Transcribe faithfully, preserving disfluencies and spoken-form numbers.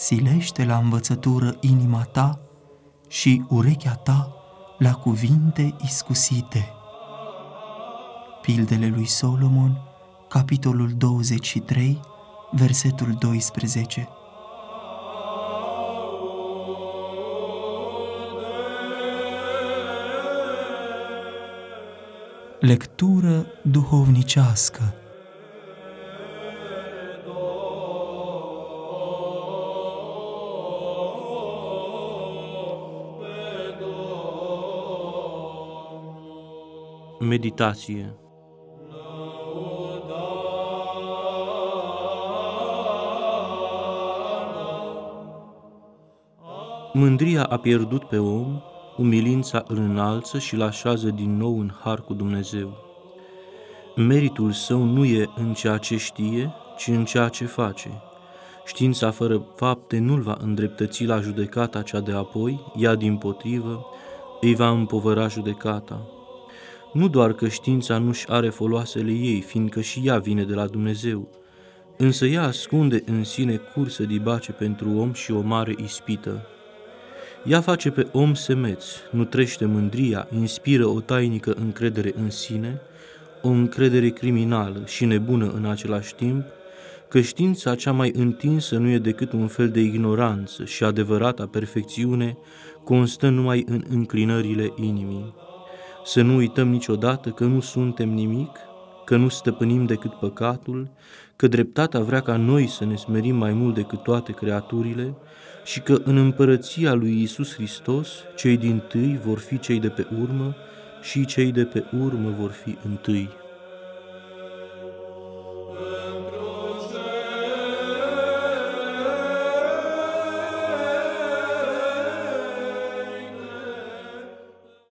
silește la învățătură inima ta și urechea ta la cuvinte iscusite. Pildele lui Solomon, capitolul douăzeci și trei, versetul doisprezece. Lectură duhovnicească. Meditație. Mândria a pierdut pe om, umilința îl înalță și îl așează din nou în har cu Dumnezeu. Meritul său nu e în ceea ce știe, ci în ceea ce face. Știința fără fapte nu-l va îndreptăți la judecata cea de apoi, ea dimpotrivă îi va împovăra judecata. Nu doar că știința nu-și are foloasele ei, fiindcă și ea vine de la Dumnezeu, însă ea ascunde în sine cursă dibace pentru om și o mare ispită. Ea face pe om semeț, nutrește mândria, inspiră o tainică încredere în sine, o încredere criminală și nebună în același timp, că știința cea mai întinsă nu e decât un fel de ignoranță și adevărata perfecțiune constă numai în înclinările inimii. Să nu uităm niciodată că nu suntem nimic, că nu stăpânim decât păcatul, că dreptatea vrea ca noi să ne smerim mai mult decât toate creaturile și că în împărăția lui Iisus Hristos cei dintâi vor fi cei de pe urmă și cei de pe urmă vor fi întâi.